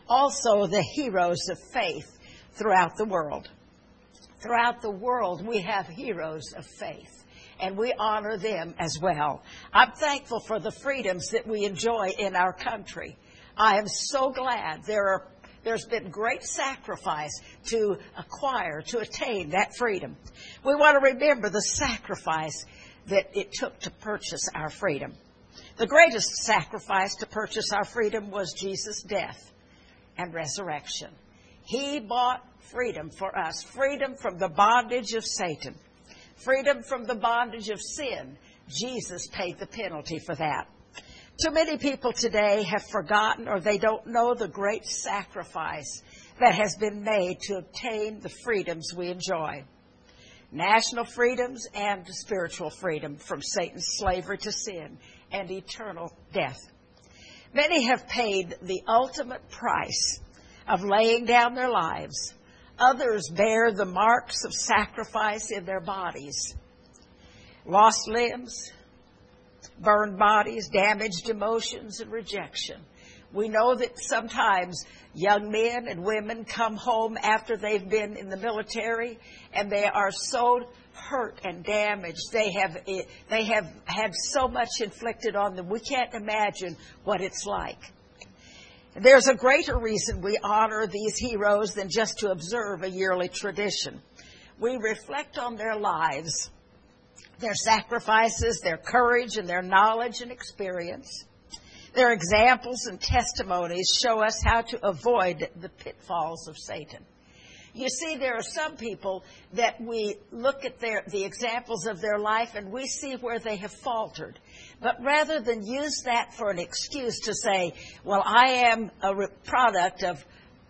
also the heroes of faith throughout the world. Throughout the world, we have heroes of faith, and we honor them as well. I'm thankful for the freedoms that we enjoy in our country. I am so glad there's been great sacrifice to acquire, to attain that freedom. We want to remember the sacrifice that it took to purchase our freedom. The greatest sacrifice to purchase our freedom was Jesus' death and resurrection. He bought freedom for us, freedom from the bondage of Satan, freedom from the bondage of sin. Jesus paid the penalty for that. Too many people today have forgotten, or they don't know, the great sacrifice that has been made to obtain the freedoms we enjoy. National freedoms and spiritual freedom from Satan's slavery to sin and eternal death. Many have paid the ultimate price of laying down their lives. Others bear the marks of sacrifice in their bodies. Lost limbs, burned bodies, damaged emotions, and rejection. We know that sometimes young men and women come home after they've been in the military and they are so hurt and damaged. They have had so much inflicted on them. We can't imagine what it's like. There's a greater reason we honor these heroes than just to observe a yearly tradition. We reflect on their lives, their sacrifices, their courage, and their knowledge and experience. Their examples and testimonies show us how to avoid the pitfalls of Satan. You see, there are some people that we look at the examples of their life and we see where they have faltered. But rather than use that for an excuse to say, well, I am a product of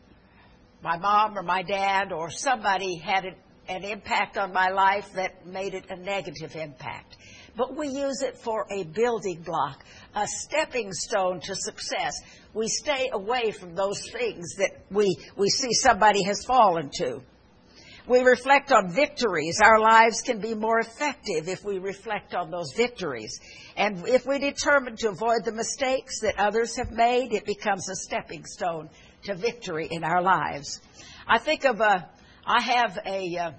my mom or my dad, or somebody had an impact on my life that made it a negative impact. But we use it for a building block, a stepping stone to success. We stay away from those things that we see somebody has fallen to. We reflect on victories. Our lives can be more effective if we reflect on those victories. And if we determine to avoid the mistakes that others have made, it becomes a stepping stone to victory in our lives. I think of I have a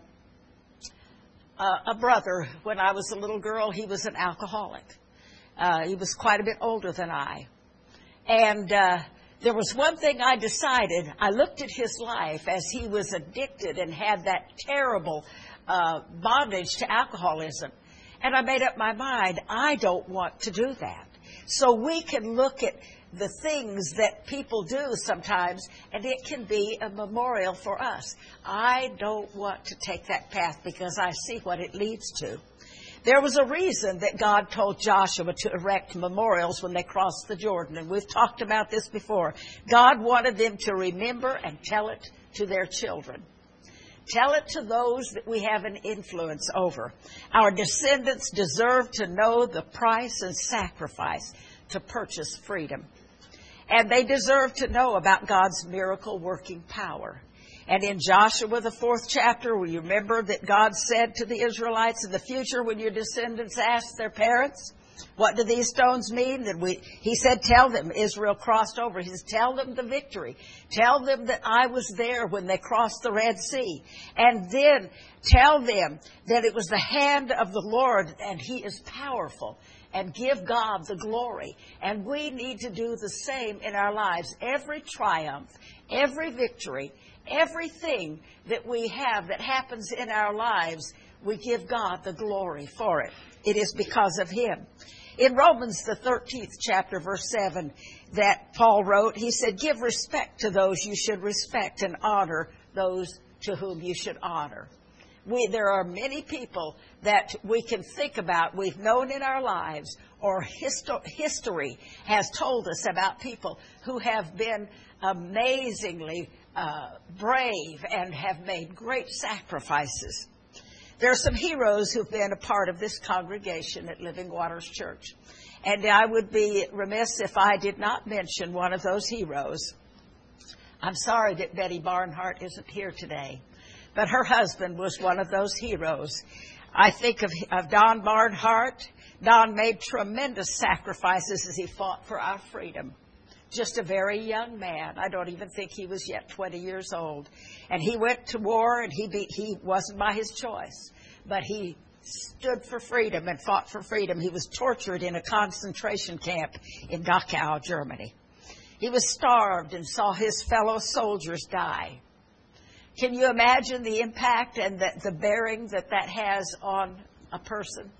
brother. When I was a little girl, he was an alcoholic. He was quite a bit older than I. And there was one thing I decided. I looked at his life as he was addicted and had that terrible bondage to alcoholism. And I made up my mind, I don't want to do that. So we can look at the things that people do sometimes, and it can be a memorial for us. I don't want to take that path because I see what it leads to. There was a reason that God told Joshua to erect memorials when they crossed the Jordan, and we've talked about this before. God wanted them to remember and tell it to their children. Tell it to those that we have an influence over. Our descendants deserve to know the price and sacrifice to purchase freedom. And they deserve to know about God's miracle working power. And in Joshua, the 4th chapter, we remember that God said to the Israelites, in the future when your descendants ask their parents, what do these stones mean? He said, tell them. Israel crossed over. He said, tell them the victory. Tell them that I was there when they crossed the Red Sea. And then tell them that it was the hand of the Lord and He is powerful. And give God the glory. And we need to do the same in our lives. Every triumph, every victory, everything that we have that happens in our lives, we give God the glory for it. It is because of Him. In Romans, the 13th chapter, verse 7, that Paul wrote, he said, give respect to those you should respect and honor those to whom you should honor. There are many people that we can think about, we've known in our lives, or history has told us about people who have been amazingly brave and have made great sacrifices. There are some heroes who've been a part of this congregation at Living Waters Church. And I would be remiss if I did not mention one of those heroes. I'm sorry that Betty Barnhart isn't here today. But her husband was one of those heroes. I think of Don Barnhart. Don made tremendous sacrifices as he fought for our freedom. just a very young man. I don't even think he was yet 20 years old. And he went to war, and he wasn't by his choice, but he stood for freedom and fought for freedom. He was tortured in a concentration camp in Dachau, Germany. He was starved and saw his fellow soldiers die. Can you imagine the impact and the bearing that has on a person?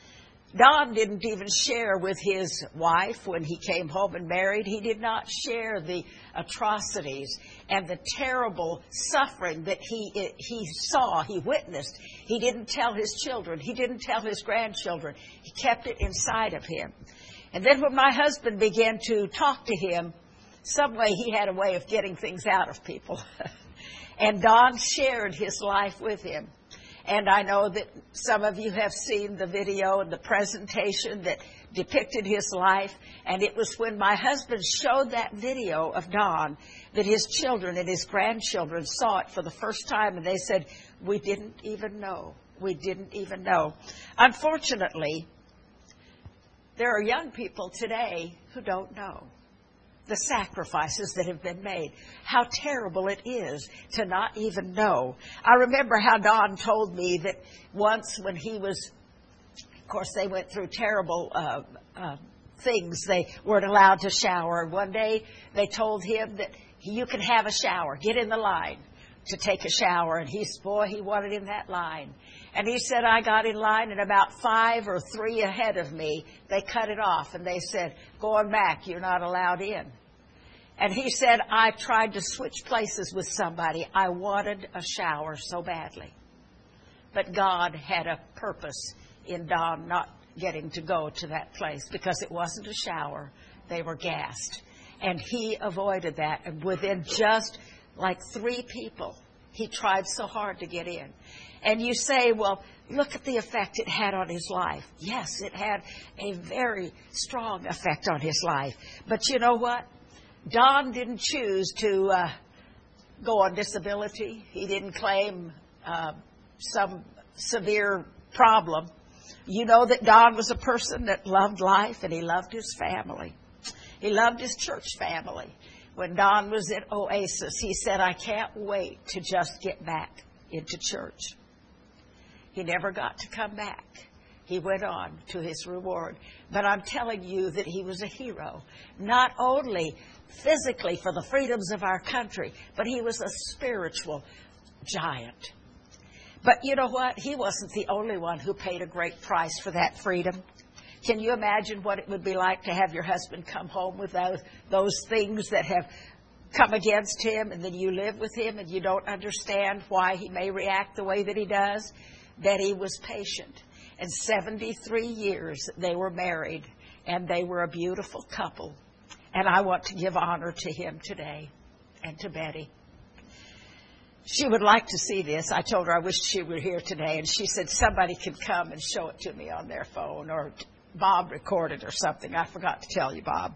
Don didn't even share with his wife when he came home and married. He did not share the atrocities and the terrible suffering that he saw, he witnessed. He didn't tell his children. He didn't tell his grandchildren. He kept it inside of him. And then when my husband began to talk to him, some way he had a way of getting things out of people. And Don shared his life with him. And I know that some of you have seen the video and the presentation that depicted his life. And it was when my husband showed that video of Don that his children and his grandchildren saw it for the first time. And they said, we didn't even know. We didn't even know. Unfortunately, there are young people today who don't know the sacrifices that have been made, how terrible it is to not even know. I remember how Don told me that once when he was, of course, they went through terrible things. They weren't allowed to shower. One day they told him that you can have a shower, get in the line to take a shower. And he wanted in that line. And he said, I got in line, and about 5 or 3 ahead of me, they cut it off, and they said, going back, you're not allowed in. And he said, I tried to switch places with somebody. I wanted a shower so badly. But God had a purpose in Don not getting to go to that place, because it wasn't a shower. They were gassed. And he avoided that. And within just like 3 people, he tried so hard to get in. And you say, well, look at the effect it had on his life. Yes, it had a very strong effect on his life. But you know what? Don didn't choose to go on disability. He didn't claim some severe problem. You know that Don was a person that loved life, and he loved his family. He loved his church family. When Don was at Oasis, he said, I can't wait to just get back into church. He never got to come back. He went on to his reward. But I'm telling you that he was a hero, not only physically for the freedoms of our country, but he was a spiritual giant. But you know what? He wasn't the only one who paid a great price for that freedom. Can you imagine what it would be like to have your husband come home with those things that have come against him, and then you live with him and you don't understand why he may react the way that he does? Betty was patient. And 73 years they were married, and they were a beautiful couple. And I want to give honor to him today and to Betty. She would like to see this. I told her I wished she were here today, and she said somebody could come and show it to me on their phone, or Bob recorded or something. I forgot to tell you, Bob.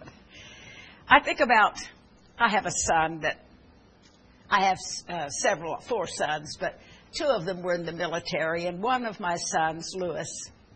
I think about, I have a son that, I have 4 sons, but 2 of them were in the military, and one of my sons, Lewis,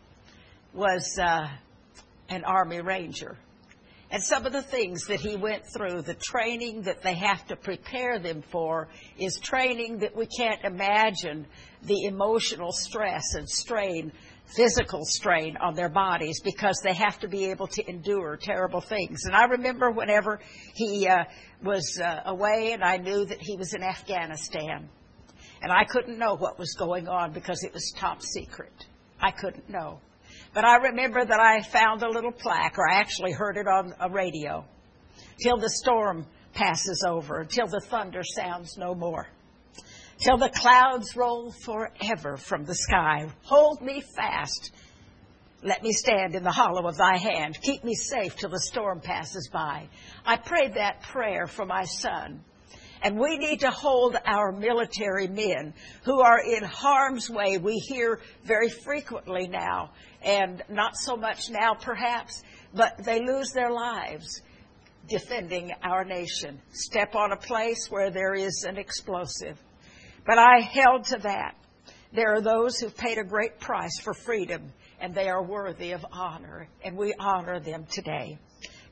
was an Army Ranger. And some of the things that he went through, the training that they have to prepare them for, is training that we can't imagine the emotional stress and strain, physical strain on their bodies, because they have to be able to endure terrible things. And I remember whenever he was away, and I knew that he was in Afghanistan. And I couldn't know what was going on because it was top secret. I couldn't know. But I remember that I found a little plaque, or I actually heard it on a radio. Till the storm passes over, until the thunder sounds no more. Till the clouds roll forever from the sky. Hold me fast. Let me stand in the hollow of thy hand. Keep me safe till the storm passes by. I prayed that prayer for my son. And we need to hold our military men who are in harm's way. We hear very frequently now, and not so much now perhaps, but they lose their lives defending our nation. Step on a place where there is an explosive. But I held to that. There are those who've paid a great price for freedom, and they are worthy of honor, and we honor them today.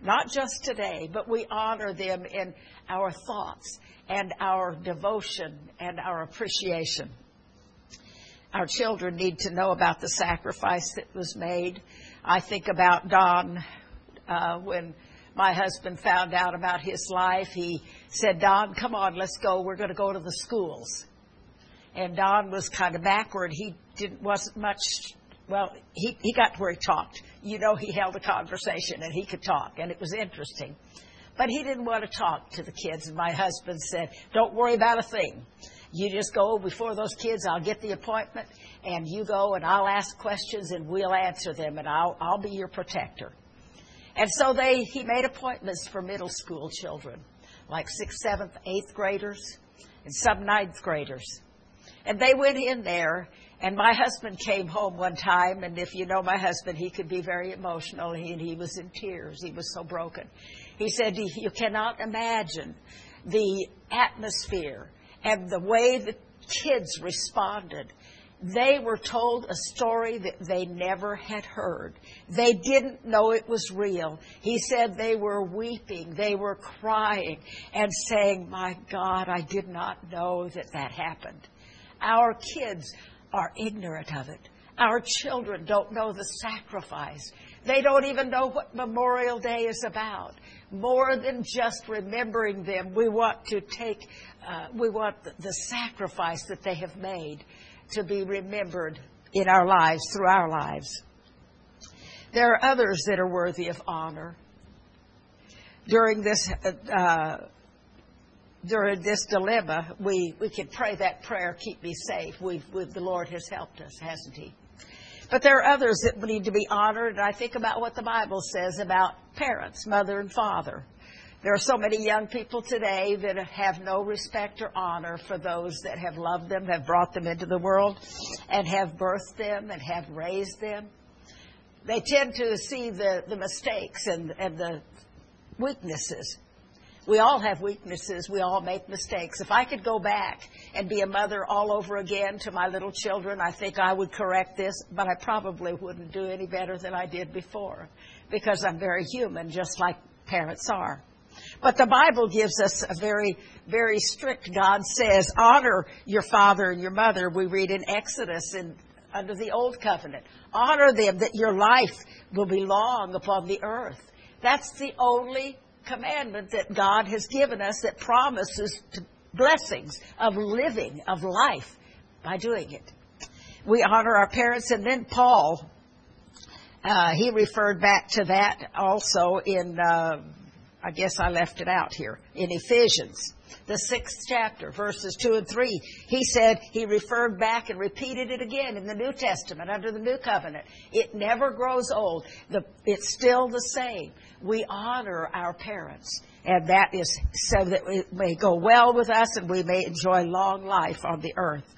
not just today, but we honor them in our thoughts and our devotion and our appreciation. Our children need to know about the sacrifice that was made. I think about Don. When my husband found out about his life, he said, Don, come on, let's go. We're going to go to the schools. And Don was kind of backward. He wasn't much, well, he got to where he talked. You know, he held a conversation and he could talk, and it was interesting. But he didn't want to talk to the kids. And my husband said, don't worry about a thing. You just go before those kids. I'll get the appointment, and you go, and I'll ask questions, and we'll answer them, and I'll be your protector. And so he made appointments for middle school children, like 6th, 7th, 8th graders, and some 9th graders. And they went in there, and my husband came home one time, and if you know my husband, he could be very emotional, and he was in tears. He was so broken. He said, you cannot imagine the atmosphere and the way the kids responded. They were told a story that they never had heard. They didn't know it was real. He said they were weeping, they were crying, and saying, my God, I did not know that happened. Our kids are ignorant of it. Our children don't know the sacrifice. They don't even know what Memorial Day is about. More than just remembering them, we want the sacrifice that they have made to be remembered in our lives, through our lives. There are others that are worthy of honor. During this dilemma, we can pray that prayer, keep me safe. The Lord has helped us, hasn't He? But there are others that need to be honored. And I think about what the Bible says about parents, mother and father. There are so many young people today that have no respect or honor for those that have loved them, have brought them into the world, and have birthed them and have raised them. They tend to see the mistakes and the weaknesses. We all have weaknesses. We all make mistakes. If I could go back and be a mother all over again to my little children, I think I would correct this, but I probably wouldn't do any better than I did before, because I'm very human, just like parents are. But the Bible gives us a very, very strict. God says, honor your father and your mother. We read in Exodus under the Old Covenant. Honor them that your life will be long upon the earth. That's the only commandment that God has given us that promises blessings of living, of life, by doing it. We honor our parents. And then Paul, he referred back to that also in I guess I left it out here, in Ephesians, the 6th chapter, verses 2 and 3. He said he referred back and repeated it again in the New Testament, under the New Covenant. It never grows old. It's still the same. We honor our parents, and that is so that it may go well with us and we may enjoy long life on the earth.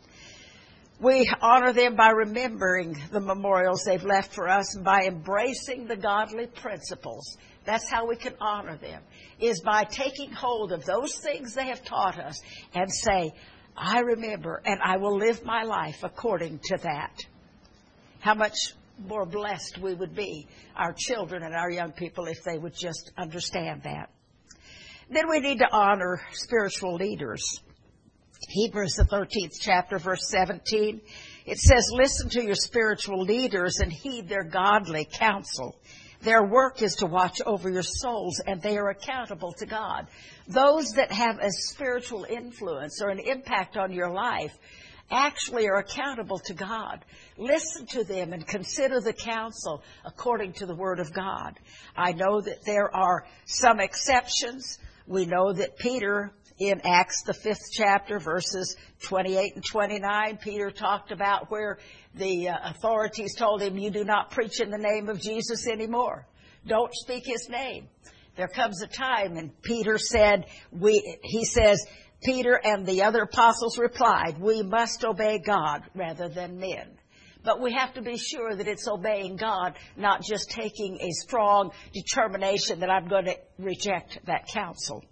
We honor them by remembering the memorials they've left for us and by embracing the godly principles. That's how we can honor them, is by taking hold of those things they have taught us and say, I remember and I will live my life according to that. How much more blessed we would be, our children and our young people, if they would just understand that. Then we need to honor spiritual leaders. Hebrews, the 13th chapter, verse 17, it says, listen to your spiritual leaders and heed their godly counsel. Their work is to watch over your souls, and they are accountable to God. Those that have a spiritual influence or an impact on your life actually are accountable to God. Listen to them and consider the counsel according to the Word of God. I know that there are some exceptions. We know that Peter, in Acts, the 5th chapter, verses 28 and 29, Peter talked about where the authorities told him, you do not preach in the name of Jesus anymore. Don't speak His name. There comes a time, and Peter said, he says, Peter and the other apostles replied, we must obey God rather than men. But we have to be sure that it's obeying God, not just taking a strong determination that I'm going to reject that counsel.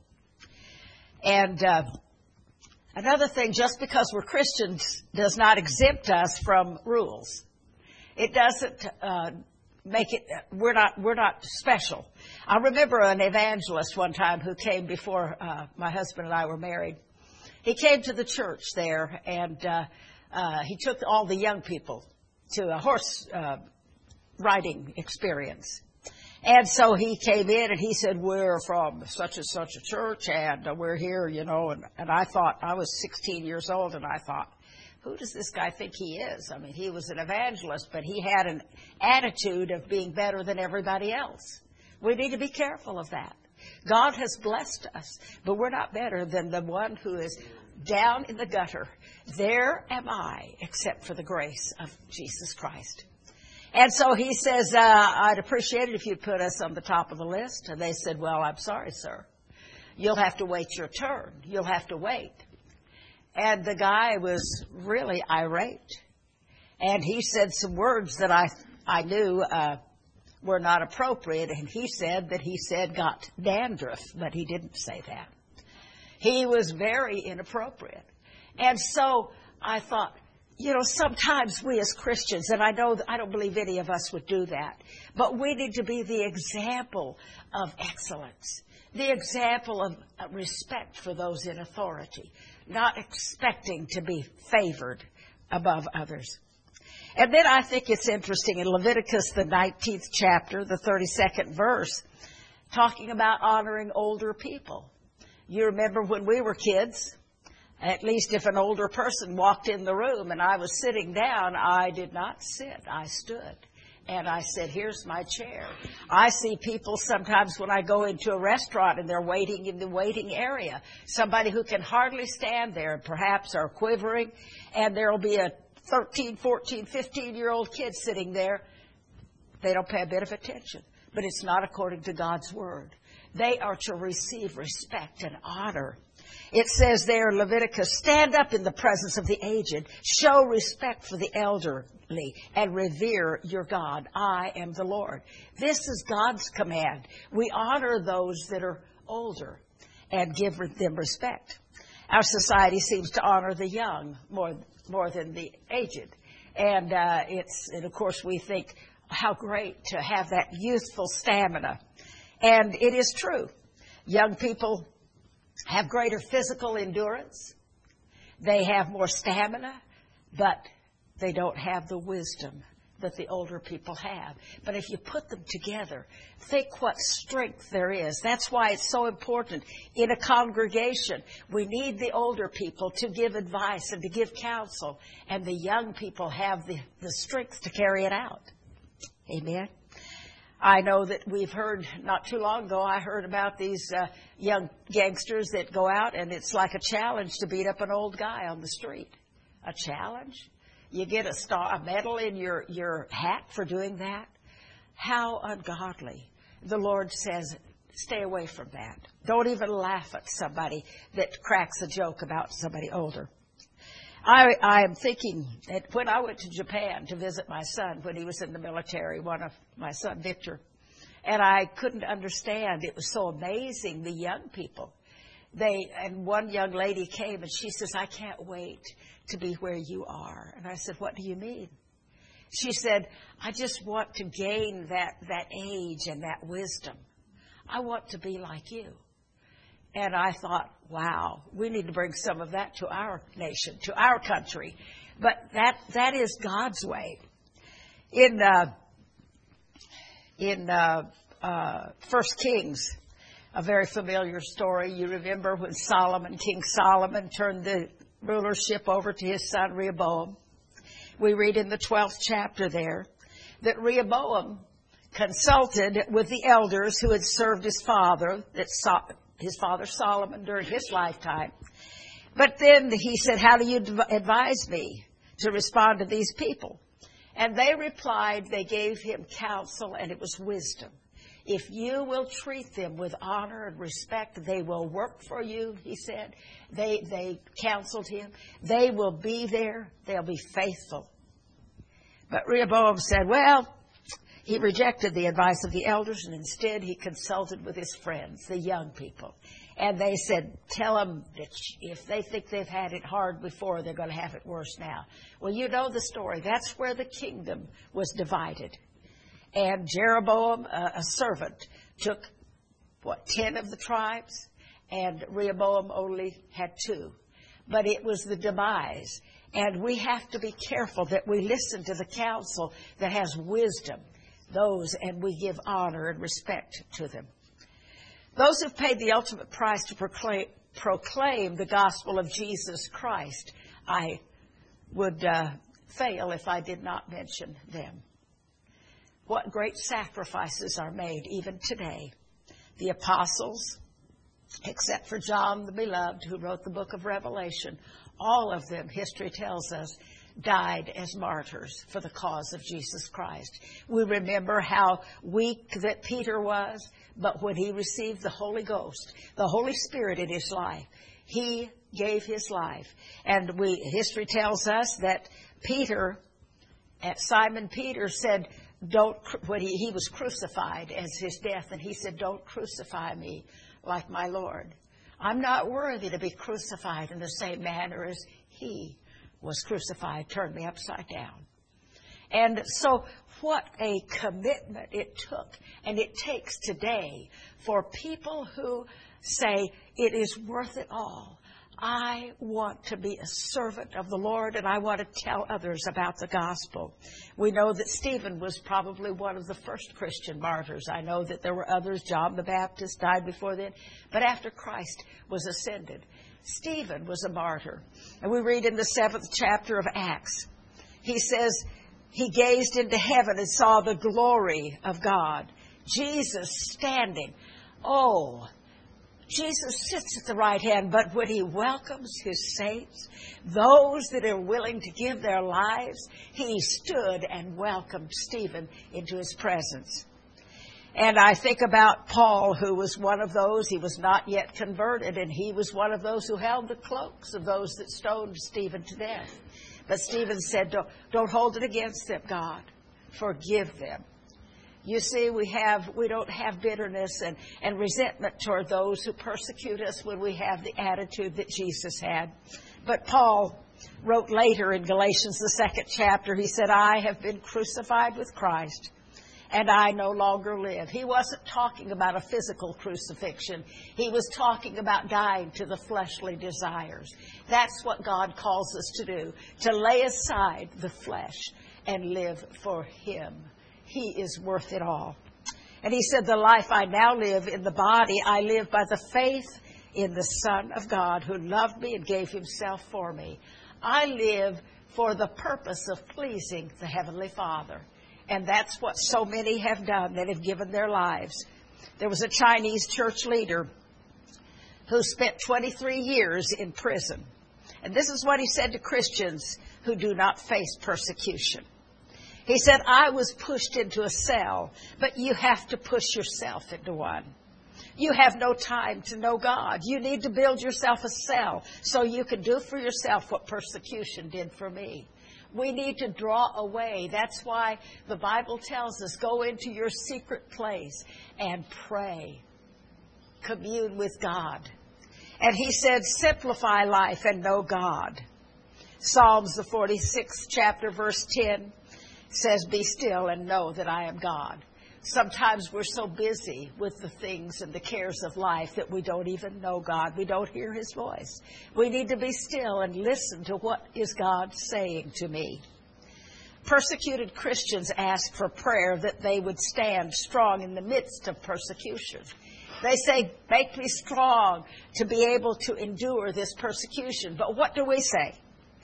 And another thing, just because we're Christians does not exempt us from rules. It doesn't make it, we're not special. I remember an evangelist one time who came before my husband and I were married. He came to the church there, and he took all the young people to a horse riding experience. And so he came in and he said, we're from such and such a church, and we're here, you know. And I thought, I was 16 years old, and I thought, who does this guy think he is? I mean, he was an evangelist, but he had an attitude of being better than everybody else. We need to be careful of that. God has blessed us, but we're not better than the one who is down in the gutter. There am I, except for the grace of Jesus Christ. And so he says, I'd appreciate it if you'd put us on the top of the list. And they said, well, I'm sorry, sir. You'll have to wait your turn. You'll have to wait. And the guy was really irate. And he said some words that I knew were not appropriate. And he said got dandruff, but he didn't say that. He was very inappropriate. And so I thought, you know, sometimes we as Christians, and I don't believe any of us would do that, but we need to be the example of excellence, the example of respect for those in authority, not expecting to be favored above others. And then I think it's interesting in Leviticus, the 19th chapter, the 32nd verse, talking about honoring older people. You remember when we were kids, at least if an older person walked in the room and I was sitting down, I did not sit. I stood. And I said, here's my chair. I see people sometimes when I go into a restaurant and they're waiting in the waiting area. Somebody who can hardly stand there and perhaps are quivering. And there will be a 13, 14, 15-year-old kid sitting there. They don't pay a bit of attention. But it's not according to God's word. They are to receive respect and honor. It says there in Leviticus, stand up in the presence of the aged, show respect for the elderly, and revere your God. I am the Lord. This is God's command. We honor those that are older and give them respect. Our society seems to honor the young more than the aged. And of course, we think how great to have that youthful stamina. And it is true. Young people have greater physical endurance. They have more stamina, but they don't have the wisdom that the older people have. But if you put them together, think what strength there is. That's why it's so important in a congregation. We need the older people to give advice and to give counsel, and the young people have the strength to carry it out. Amen. I know that we've heard, not too long ago, I heard about these young gangsters that go out, and it's like a challenge to beat up an old guy on the street. A challenge? You get a medal in your hat for doing that? How ungodly. The Lord says, stay away from that. Don't even laugh at somebody that cracks a joke about somebody older. I am thinking that when I went to Japan to visit my son when he was in the military, one of my son, Victor, and I couldn't understand. It was so amazing, the young people. And one young lady came and she says, I can't wait to be where you are. And I said, what do you mean? She said, I just want to gain that age and that wisdom. I want to be like you. And I thought, wow, we need to bring some of that to our nation, to our country. But that is God's way. In 1 Kings, a very familiar story, you remember when King Solomon turned the rulership over to his son Rehoboam. We read in the 12th chapter there that Rehoboam consulted with the elders who had served his father Solomon during his lifetime. But then he said, how do you advise me to respond to these people? And they replied, they gave him counsel, and it was wisdom. If you will treat them with honor and respect, they will work for you, he said. They counseled him. They will be there. They'll be faithful. But Rehoboam said, well, he rejected the advice of the elders, and instead he consulted with his friends, the young people. And they said, tell them that if they think they've had it hard before, they're going to have it worse now. Well, you know the story. That's where the kingdom was divided. And Jeroboam, a servant, took, 10 of the tribes? And Rehoboam only had 2. But it was the demise. And we have to be careful that we listen to the counsel that has wisdom, and we give honor and respect to them. Those who've paid the ultimate price to proclaim the gospel of Jesus Christ, I would fail if I did not mention them. What great sacrifices are made even today. The apostles, except for John the Beloved, who wrote the book of Revelation, all of them, history tells us, died as martyrs for the cause of Jesus Christ. We remember how weak that Peter was, but when he received the Holy Ghost, the Holy Spirit in his life, he gave his life. And history tells us that Simon Peter said, when he was crucified as his death, and he said, "Don't crucify me like my Lord. I'm not worthy to be crucified in the same manner as he was crucified, turned me upside down." And so what a commitment it took, and it takes today, for people who say it is worth it all. I want to be a servant of the Lord, and I want to tell others about the gospel. We know that Stephen was probably one of the first Christian martyrs. I know that there were others. John the Baptist died before then. But after Christ was ascended, Stephen was a martyr. And we read in the 7th chapter of Acts, he says, he gazed into heaven and saw the glory of God. Jesus standing. Oh, Jesus sits at the right hand, but when he welcomes his saints, those that are willing to give their lives, he stood and welcomed Stephen into his presence. And I think about Paul, who was one of those. He was not yet converted, and he was one of those who held the cloaks of those that stoned Stephen to death. But Stephen said, don't hold it against them, God. Forgive them. You see, we don't have bitterness and resentment toward those who persecute us when we have the attitude that Jesus had. But Paul wrote later in Galatians, the 2nd chapter, he said, "I have been crucified with Christ, and I no longer live." He wasn't talking about a physical crucifixion. He was talking about dying to the fleshly desires. That's what God calls us to do, to lay aside the flesh and live for him. He is worth it all. And he said, "The life I now live in the body, I live by the faith in the Son of God who loved me and gave himself for me. I live for the purpose of pleasing the Heavenly Father." And that's what so many have done that have given their lives. There was a Chinese church leader who spent 23 years in prison. And this is what he said to Christians who do not face persecution. He said, "I was pushed into a cell, but you have to push yourself into one. You have no time to know God. You need to build yourself a cell so you can do for yourself what persecution did for me." We need to draw away. That's why the Bible tells us, go into your secret place and pray. Commune with God. And he said, simplify life and know God. Psalms, the 46th chapter, verse 10, says, "Be still and know that I am God." Sometimes we're so busy with the things and the cares of life that we don't even know God. We don't hear his voice. We need to be still and listen to what is God saying to me. Persecuted Christians ask for prayer that they would stand strong in the midst of persecution. They say, "Make me strong to be able to endure this persecution." But what do we say?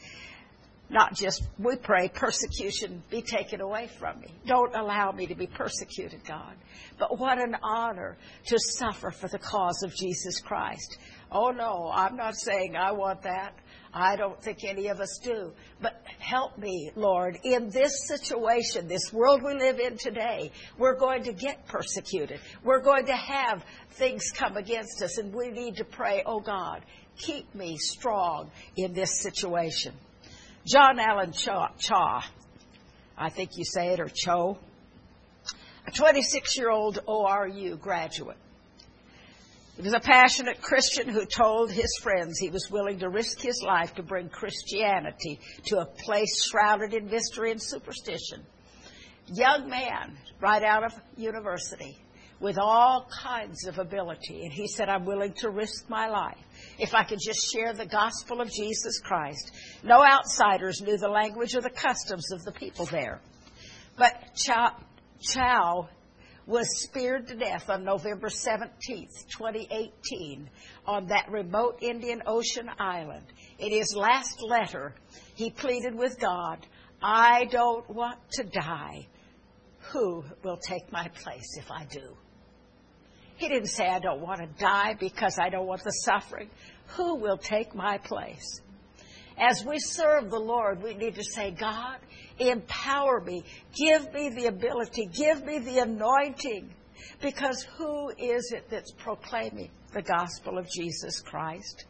Not just, we pray, "Persecution be taken away from me. Don't allow me to be persecuted, God." But what an honor to suffer for the cause of Jesus Christ. Oh no, I'm not saying I want that. I don't think any of us do. But help me, Lord, in this situation, this world we live in today, we're going to get persecuted. We're going to have things come against us, and we need to pray, "Oh God, keep me strong in this situation." John Allen Chaw, I think you say it, or Cho, a 26-year-old ORU graduate. He was a passionate Christian who told his friends he was willing to risk his life to bring Christianity to a place shrouded in mystery and superstition. young man right out of university with all kinds of ability. And he said, I'm willing to risk my life if I could just share the gospel of Jesus Christ. No outsiders knew the language or the customs of the people there. But Chow was speared to death on November 17th, 2018, on that remote Indian Ocean island. In his last letter, he pleaded with God, I don't want to die. Who will take my place if I do? He didn't say, I don't want to die because I don't want the suffering. Who will take my place? As we serve the Lord, we need to say, God, empower me. Give me the ability. Give me the anointing. Because who is it that's proclaiming the gospel of Jesus Christ?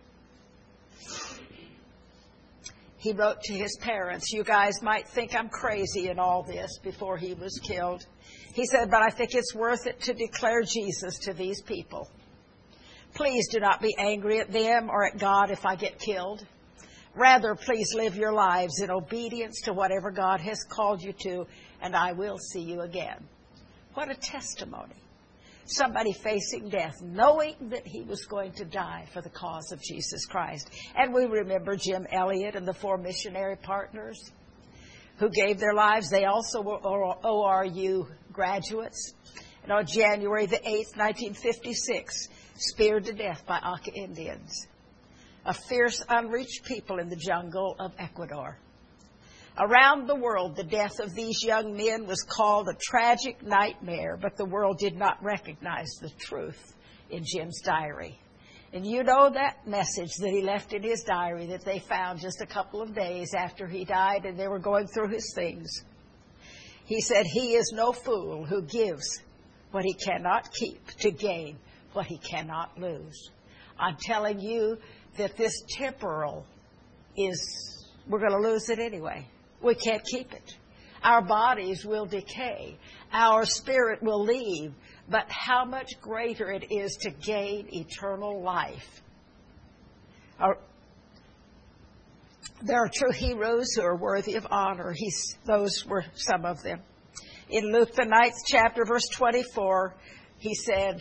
He wrote to his parents, you guys might think I'm crazy in all this before he was killed. He said, but I think it's worth it to declare Jesus to these people. Please do not be angry at them or at God if I get killed. Rather, please live your lives in obedience to whatever God has called you to, and I will see you again. What a testimony. Somebody facing death, knowing that he was going to die for the cause of Jesus Christ. And we remember Jim Elliot and the 4 missionary partners who gave their lives. They also were ORU graduates. And on January the 8th, 1956, speared to death by Auca Indians, a fierce, unreached people in the jungle of Ecuador. Around the world, the death of these young men was called a tragic nightmare, but the world did not recognize the truth in Jim's diary. And you know that message that he left in his diary that they found just a couple of days after he died, and they were going through his things. He said, he is no fool who gives what he cannot keep to gain what he cannot lose. I'm telling you that this temporal we're going to lose it anyway. We can't keep it. Our bodies will decay. Our spirit will leave. But how much greater it is to gain eternal life. There are true heroes who are worthy of honor. Those were some of them. In Luke, the 9th chapter, verse 24, he said,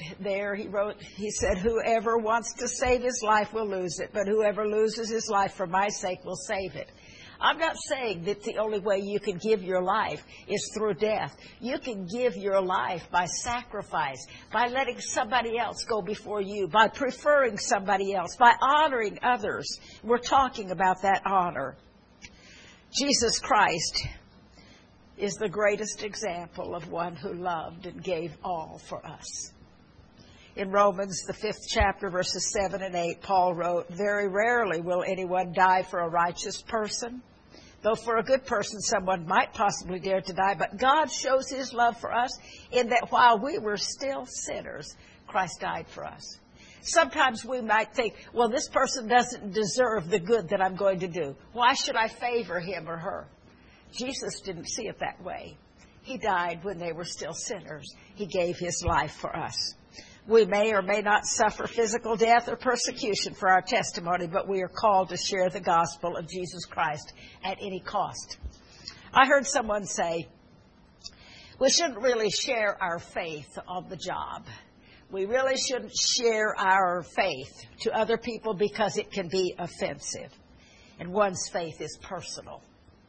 whoever wants to save his life will lose it, but whoever loses his life for my sake will save it. I'm not saying that the only way you can give your life is through death. You can give your life by sacrifice, by letting somebody else go before you, by preferring somebody else, by honoring others. We're talking about that honor. Jesus Christ is the greatest example of one who loved and gave all for us. In Romans, the 5th chapter, verses 7 and 8, Paul wrote, very rarely will anyone die for a righteous person. Though for a good person, someone might possibly dare to die. But God shows his love for us in that while we were still sinners, Christ died for us. Sometimes we might think, well, this person doesn't deserve the good that I'm going to do. Why should I favor him or her? Jesus didn't see it that way. He died when they were still sinners. He gave his life for us. We may or may not suffer physical death or persecution for our testimony, but we are called to share the gospel of Jesus Christ at any cost. I heard someone say, we shouldn't really share our faith on the job. We really shouldn't share our faith to other people because it can be offensive. And one's faith is personal.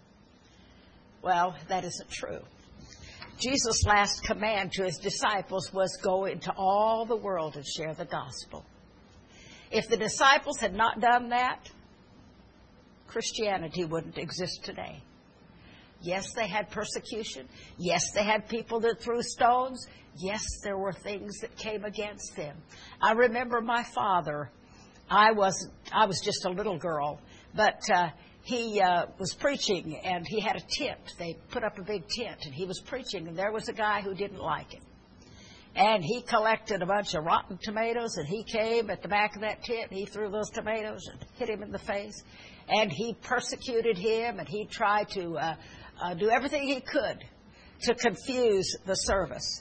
Well, that isn't true. Jesus' last command to his disciples was go into all the world and share the gospel. If the disciples had not done that, Christianity wouldn't exist today. Yes, they had persecution. Yes, they had people that threw stones. Yes, there were things that came against them. I remember my father. I was just a little girl, but he was preaching, and he had a tent. They put up a big tent, and he was preaching, and there was a guy who didn't like it. And he collected a bunch of rotten tomatoes, and he came at the back of that tent, and he threw those tomatoes and hit him in the face. And he persecuted him, and he tried to do everything he could to confuse the service.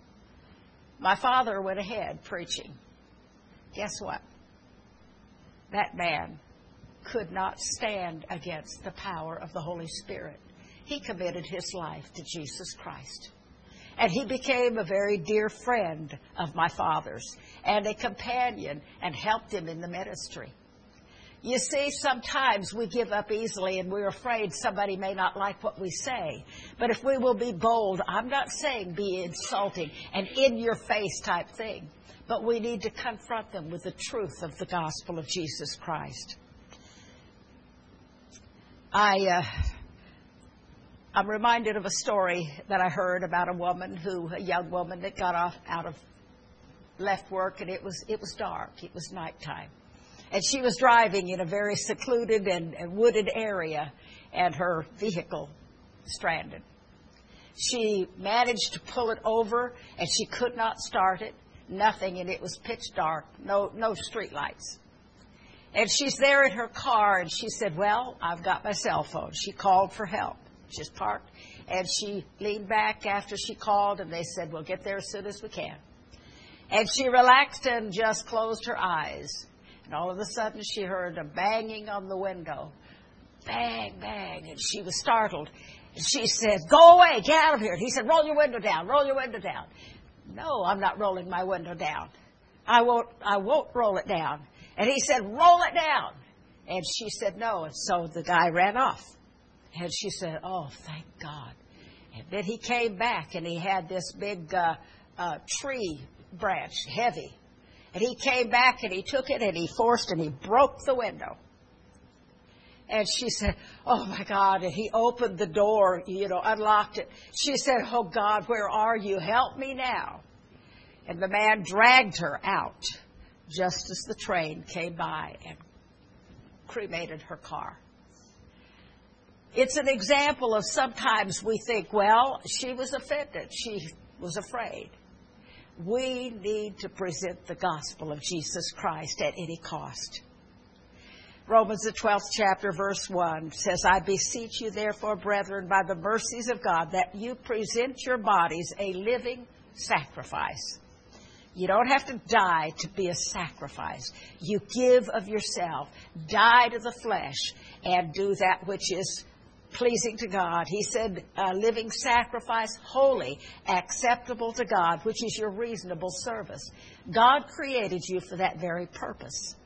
My father went ahead preaching. Guess what? That man could not stand against the power of the Holy Spirit. he committed his life to Jesus Christ. And he became a very dear friend of my father's and a companion and helped him in the ministry. You see, sometimes we give up easily and we're afraid somebody may not like what we say. But if we will be bold, I'm not saying be insulting and in-your-face type thing, but we need to confront them with the truth of the gospel of Jesus Christ. I'm reminded of a story that I heard about a young woman that got left work, and it was dark. It was nighttime. And she was driving in a very secluded and wooded area, and her vehicle stranded. She managed to pull it over, and she could not start it. Nothing, and it was pitch dark, no street lights. And she's there in her car, and she said, well, I've got my cell phone. She called for help. She's parked, and she leaned back after she called, and they said, we'll get there as soon as we can. And she relaxed and just closed her eyes. And all of a sudden, she heard a banging on the window. Bang, bang. And she was startled. And she said, go away, get out of here. And he said, roll your window down, roll your window down. No, I'm not rolling my window down. I won't roll it down. And he said, roll it down. And she said, no. And so the guy ran off. And she said, oh, thank God. And then he came back, and he had this big tree branch, heavy. And he came back, and he took it, and he broke the window. And she said, oh, my God. And he opened the door, unlocked it. She said, oh, God, where are you? Help me now. And the man dragged her out just as the train came by and cremated her car. It's an example of sometimes we think, well, she was offended. She was afraid. We need to present the gospel of Jesus Christ at any cost. Romans, the 12th chapter, verse 1 says, I beseech you, therefore, brethren, by the mercies of God, that you present your bodies a living sacrifice. You don't have to die to be a sacrifice. You give of yourself, die to the flesh, and do that which is pleasing to God. He said, a living sacrifice, holy, acceptable to God, which is your reasonable service. God created you for that very purpose,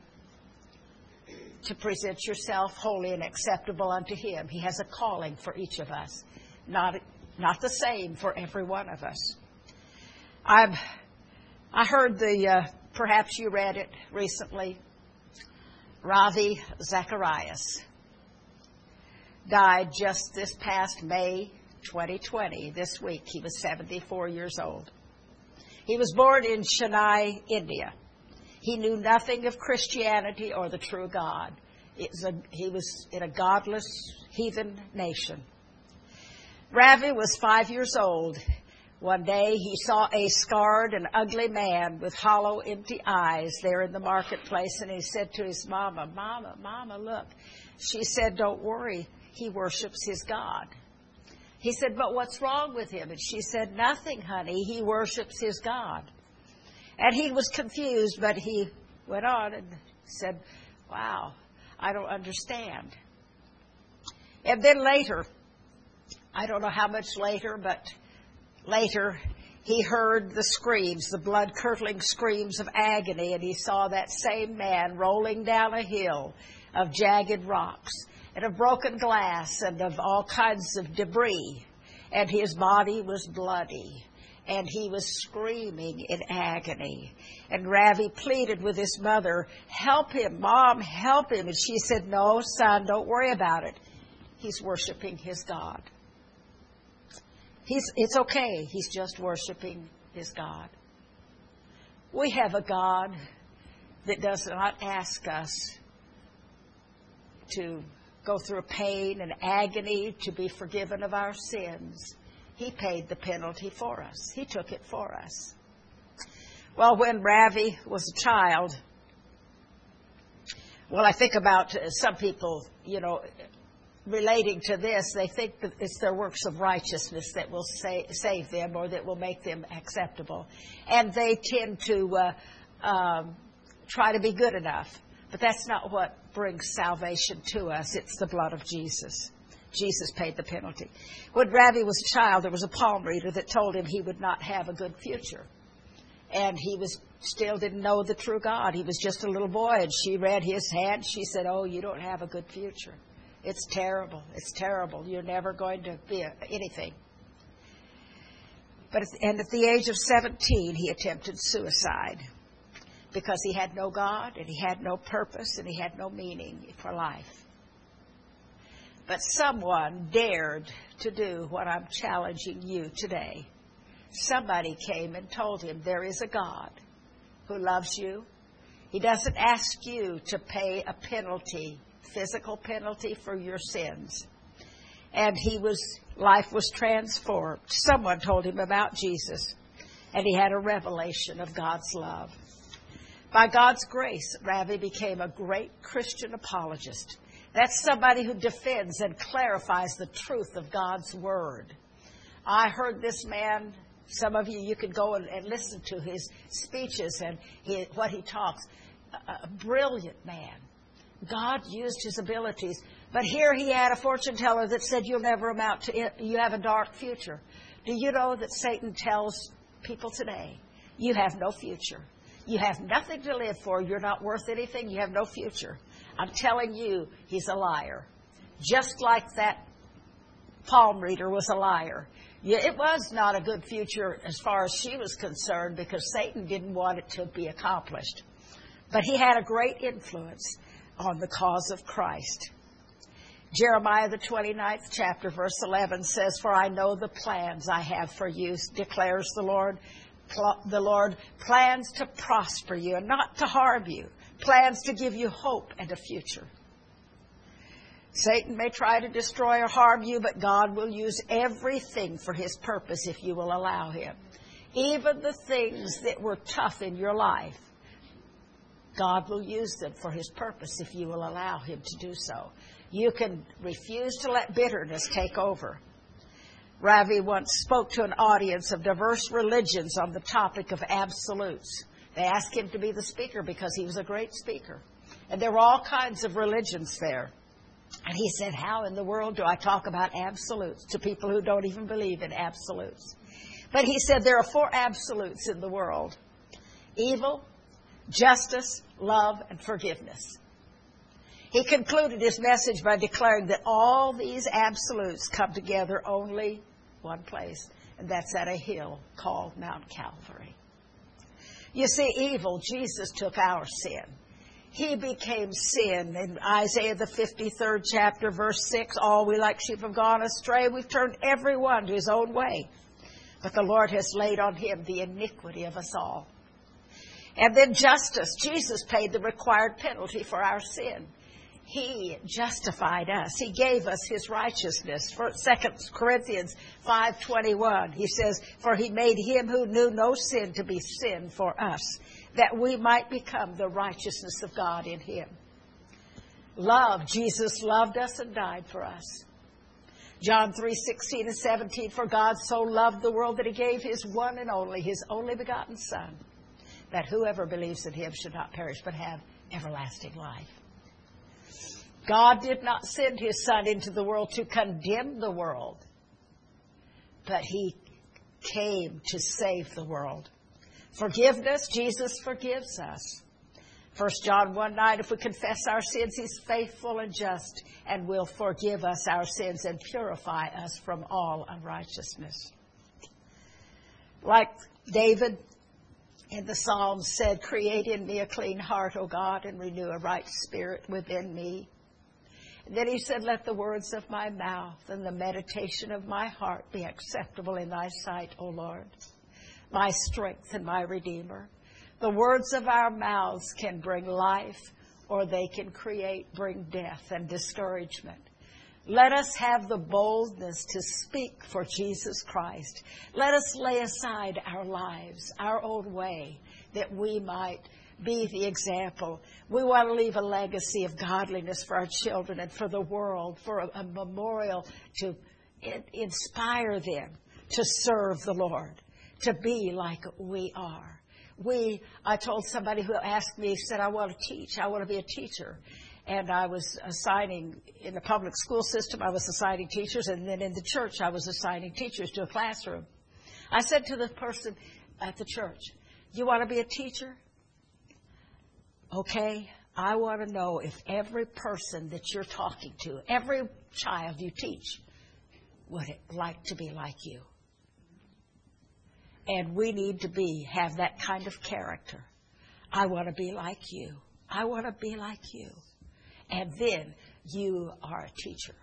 to present yourself holy and acceptable unto Him. He has a calling for each of us, not the same for every one of us. I heard perhaps you read it recently, Ravi Zacharias died just this past May 2020, this week. He was 74 years old. He was born in Chennai, India. He knew nothing of Christianity or the true God. He was in a godless, heathen nation. Ravi was 5 years old. One day he saw a scarred and ugly man with hollow, empty eyes there in the marketplace, and he said to his mama, Mama, look. She said, don't worry, he worships his God. He said, but what's wrong with him? And she said, nothing, honey, he worships his God. And he was confused, but he went on and said, wow, I don't understand. And then later, I don't know how much later, but later he heard the screams, the blood-curdling screams of agony, and he saw that same man rolling down a hill of jagged rocks and of broken glass and of all kinds of debris. And his body was bloody, and he was screaming in agony. And Ravi pleaded with his mother, help him, Mom, help him. And she said, no, son, don't worry about it. He's worshiping his God. It's okay. He's just worshiping his God. We have a God that does not ask us to go through pain and agony to be forgiven of our sins. He paid the penalty for us. He took it for us. Well, when Ravi was a child, I think about some people, relating to this, they think that it's their works of righteousness that will save them or that will make them acceptable. And they tend to try to be good enough. But that's not what brings salvation to us. It's the blood of Jesus. Jesus paid the penalty. When Ravi was a child, there was a palm reader that told him he would not have a good future. And he still didn't know the true God. He was just a little boy, and she read his hand. She said, "Oh, you don't have a good future. It's terrible. It's terrible. You're never going to be anything." But at the age of 17, he attempted suicide because he had no God, and he had no purpose, and he had no meaning for life. But someone dared to do what I'm challenging you today. Somebody came and told him there is a God who loves you. He doesn't ask you to pay a penalty, physical penalty for your sins. And life was transformed. Someone told him about Jesus, and he had a revelation of God's love. By God's grace, Ravi became a great Christian apologist. That's somebody who defends and clarifies the truth of God's Word. I heard this man, some of you could go and listen to his speeches and what he talks. A brilliant man. God used his abilities. But here he had a fortune teller that said, "You'll never amount to it. You have a dark future." Do you know that Satan tells people today, you have no future. You have nothing to live for. You're not worth anything. You have no future. I'm telling you, he's a liar. Just like that palm reader was a liar. Yeah, it was not a good future as far as she was concerned because Satan didn't want it to be accomplished. But he had a great influence on the cause of Christ. Jeremiah, the 29th chapter, verse 11 says, "For I know the plans I have for you, declares the Lord. The Lord plans to prosper you and not to harm you, plans to give you hope and a future." Satan may try to destroy or harm you, but God will use everything for his purpose if you will allow him. Even the things that were tough in your life, God will use them for his purpose if you will allow him to do so. You can refuse to let bitterness take over. Ravi once spoke to an audience of diverse religions on the topic of absolutes. They asked him to be the speaker because he was a great speaker. And there were all kinds of religions there. And he said, "How in the world do I talk about absolutes to people who don't even believe in absolutes?" But he said there are 4 absolutes in the world: evil, justice, love, and forgiveness. He concluded his message by declaring that all these absolutes come together only one place, and that's at a hill called Mount Calvary. You see, evil, Jesus took our sin. He became sin. In Isaiah, the 53rd chapter, verse 6, "All we like sheep have gone astray. We've turned every one to his own way. But the Lord has laid on him the iniquity of us all." And then justice. Jesus paid the required penalty for our sin. He justified us. He gave us his righteousness. For 2 Corinthians 5:21, he says, "For he made him who knew no sin to be sin for us, that we might become the righteousness of God in him." Love. Jesus loved us and died for us. John 3:16 and 17, "For God so loved the world that he gave his one and only, his only begotten Son, that whoever believes in him should not perish but have everlasting life." God did not send his Son into the world to condemn the world, but he came to save the world. Forgiveness, Jesus forgives us. 1 John 1:9, "If we confess our sins, he's faithful and just and will forgive us our sins and purify us from all unrighteousness." Like David in the Psalms said, "Create in me a clean heart, O God, and renew a right spirit within me." And then he said, "Let the words of my mouth and the meditation of my heart be acceptable in thy sight, O Lord, my strength and my Redeemer." The words of our mouths can bring life, or they can bring death and discouragement. Let us have the boldness to speak for Jesus Christ. Let us lay aside our lives, our own way, that we might be the example. We want to leave a legacy of godliness for our children and for the world, for a memorial to inspire them to serve the Lord, to be like we are. I told somebody who asked me, said, "I want to teach. I want to be a teacher." And I was assigning, in the public school system, I was assigning teachers, and then in the church, I was assigning teachers to a classroom. I said to the person at the church, you want to be a teacher? Okay, I want to know if every person that you're talking to, every child you teach, would like to be like you. And we need to have that kind of character. I want to be like you. I want to be like you. And then you are a teacher.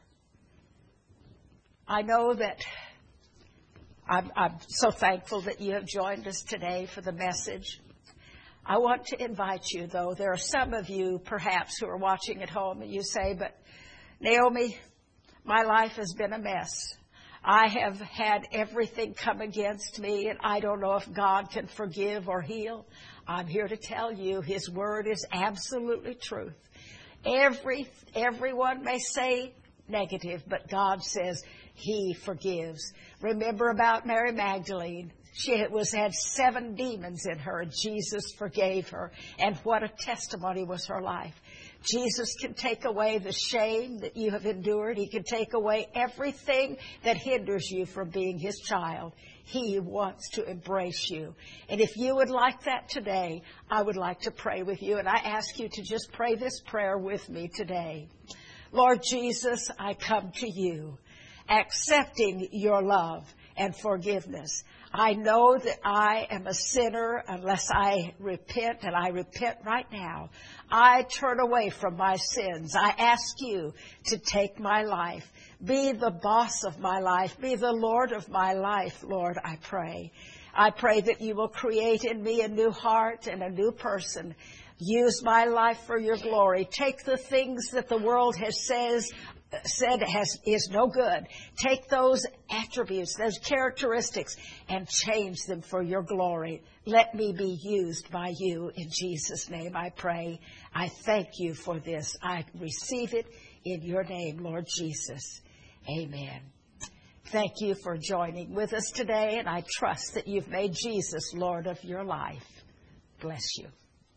I know that I'm so thankful that you have joined us today for the message. I want to invite you, though. There are some of you, perhaps, who are watching at home, and you say, but Naomi, my life has been a mess. I have had everything come against me, and I don't know if God can forgive or heal. I'm here to tell you His Word is absolutely truth. Everyone may say negative, but God says He forgives. Remember about Mary Magdalene. She had 7 demons in her, and Jesus forgave her. And what a testimony was her life. Jesus can take away the shame that you have endured. He can take away everything that hinders you from being His child. He wants to embrace you. And if you would like that today, I would like to pray with you. And I ask you to just pray this prayer with me today. Lord Jesus, I come to you, accepting your love and forgiveness. I know that I am a sinner unless I repent, and I repent right now. I turn away from my sins. I ask you to take my life. Be the boss of my life. Be the Lord of my life, Lord, I pray. I pray that you will create in me a new heart and a new person. Use my life for your glory. Take the things that the world has said is no good. Take those attributes, those characteristics, and change them for your glory. Let me be used by you. In Jesus' name I pray. I thank you for this. I receive it in your name, Lord Jesus. Amen. Thank you for joining with us today, and I trust that you've made Jesus Lord of your life. Bless you.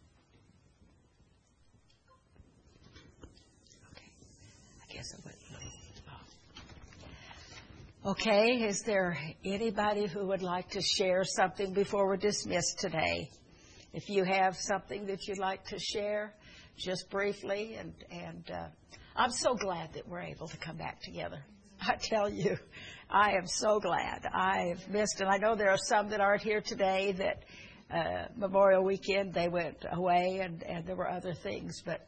Okay, is there anybody who would like to share something before we're dismissed today? If you have something that you'd like to share, just briefly. And I'm so glad that we're able to come back together. I tell you, I am so glad. I've missed, and I know there are some that aren't here today that Memorial Weekend, they went away, and there were other things. But,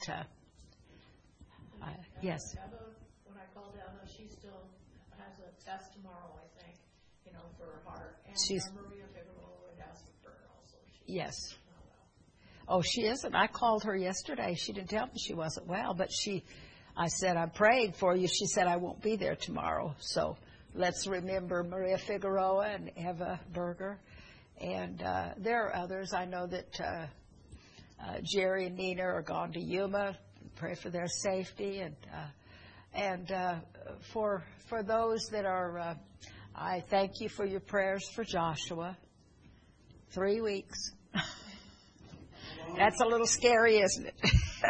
yes. When I called down, she still has a test tomorrow, I think, for her heart. And She's Maria Figueroa would ask for her also. Yes. Oh, she isn't. I called her yesterday. She didn't tell me she wasn't well, but I said, I'm praying for you. She said, I won't be there tomorrow. So let's remember Maria Figueroa and Eva Berger. And there are others. I know that Jerry and Nina are gone to Yuma. Pray for their safety. And for those that are, I thank you for your prayers for Joshua. 3 weeks. That's a little scary, isn't it?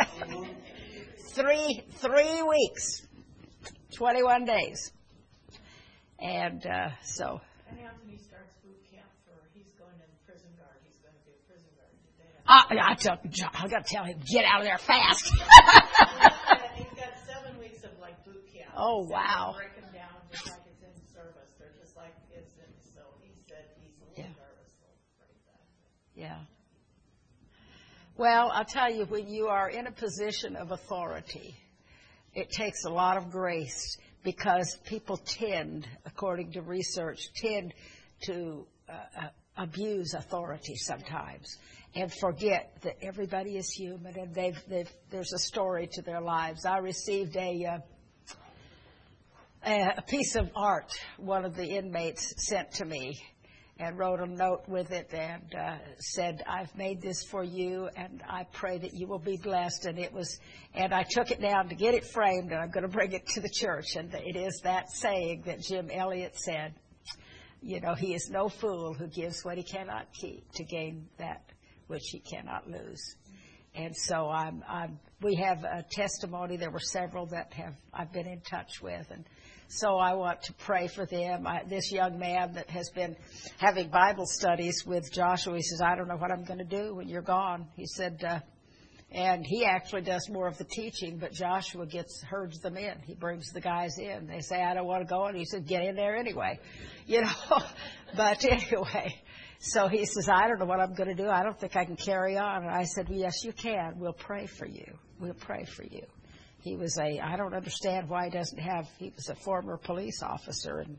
3 weeks, 21 days. And so. And Anthony starts boot camp he's going in prison guard. He's going to be a prison guard today. I got to tell him, get out of there fast. He's got 7 weeks of boot camp. Oh, wow. Break them down just like it's in service. They're just like it's in. So he said he's a little nervous. So pray that. Yeah. Well, I'll tell you, when you are in a position of authority, it takes a lot of grace because people tend, according to research, to abuse authority sometimes and forget that everybody is human and there's a story to their lives. I received a piece of art one of the inmates sent to me, and wrote a note with it and said, I've made this for you, and I pray that you will be blessed. And I took it down to get it framed, and I'm going to bring it to the church. And it is that saying that Jim Elliot said, he is no fool who gives what he cannot keep to gain that which he cannot lose. And so I'm we have a testimony. There were several that I've been in touch with, and so I want to pray for them. This young man that has been having Bible studies with Joshua, he says, I don't know what I'm going to do when you're gone. He said, and he actually does more of the teaching, but Joshua herds them in. He brings the guys in. They say, I don't want to go, and he said, get in there anyway. But anyway, so he says, I don't know what I'm going to do. I don't think I can carry on. And I said, well, yes, you can. We'll pray for you. We'll pray for you. I don't understand why he was a former police officer, and,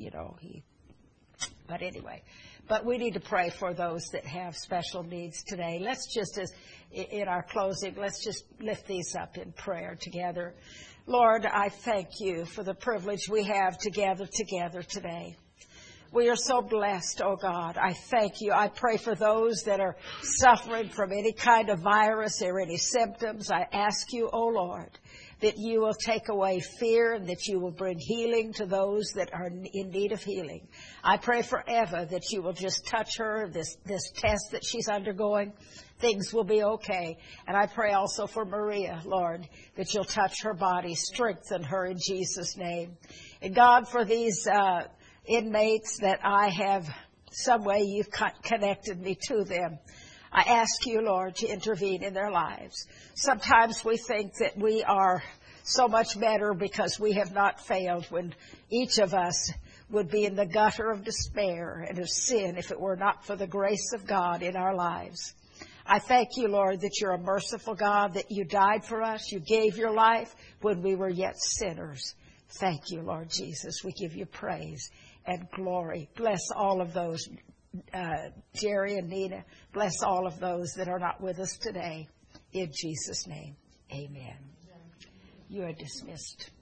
but anyway. But we need to pray for those that have special needs today. Let's just, in our closing, let's just lift these up in prayer together. Lord, I thank you for the privilege we have to gather together today. We are so blessed, oh God. I thank you. I pray for those that are suffering from any kind of virus or any symptoms. I ask you, oh Lord, that you will take away fear and that you will bring healing to those that are in need of healing. I pray for Eva that you will just touch her, this test that she's undergoing. Things will be okay. And I pray also for Maria, Lord, that you'll touch her body, strengthen her in Jesus' name. And God, for these inmates that I have, some way you've connected me to them, I ask you, Lord, to intervene in their lives. Sometimes we think that we are so much better because we have not failed, when each of us would be in the gutter of despair and of sin if it were not for the grace of God in our lives. I thank you, Lord, that you're a merciful God, that you died for us. You gave your life when we were yet sinners. Thank you, Lord Jesus. We give you praise and glory. Bless all of those, Jerry and Nina. Bless all of those that are not with us today. In Jesus' name, amen. You are dismissed.